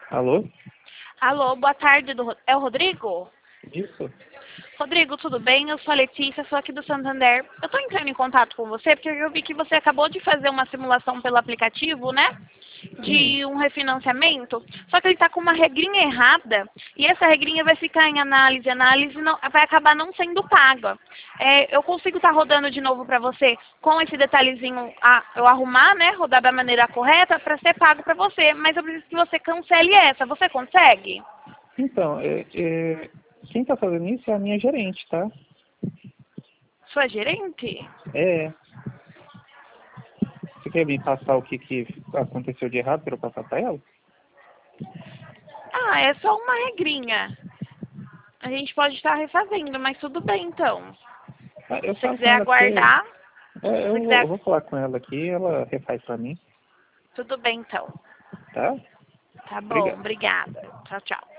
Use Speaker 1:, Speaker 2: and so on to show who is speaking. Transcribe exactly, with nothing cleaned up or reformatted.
Speaker 1: Alô?
Speaker 2: Alô, boa tarde. Do... É o Rodrigo?
Speaker 1: Isso?
Speaker 2: Rodrigo, tudo bem? Eu sou a Letícia, sou aqui do Santander. Eu estou entrando em contato com você porque eu vi que você acabou de fazer uma simulação pelo aplicativo, né?
Speaker 1: Sim.
Speaker 2: De um refinanciamento. Só que ele está com uma regrinha errada e essa regrinha vai ficar em análise, análise não, vai acabar não sendo paga. É, eu consigo estar rodando de novo para você com esse detalhezinho, a, eu arrumar, né? Rodar da maneira correta para ser pago para você. Mas eu preciso que você cancele essa. Você consegue?
Speaker 1: Então, é, é, quem tá fazendo isso é a minha gerente, tá?
Speaker 2: Sua gerente?
Speaker 1: É. Você quer me passar o que, que aconteceu de errado para eu passar para ela?
Speaker 2: Ah, é só uma regrinha. A gente pode estar refazendo, mas tudo bem então.
Speaker 1: Ah, eu
Speaker 2: Se você
Speaker 1: falo com
Speaker 2: quiser
Speaker 1: ela porque...
Speaker 2: aguardar,
Speaker 1: É,
Speaker 2: se
Speaker 1: eu
Speaker 2: você
Speaker 1: vou, eu
Speaker 2: quiser,
Speaker 1: vou falar com ela aqui, ela refaz para mim,
Speaker 2: tudo bem então.
Speaker 1: tá?
Speaker 2: Tá bom,
Speaker 1: Obrigado.
Speaker 2: obrigada. Tchau, tchau.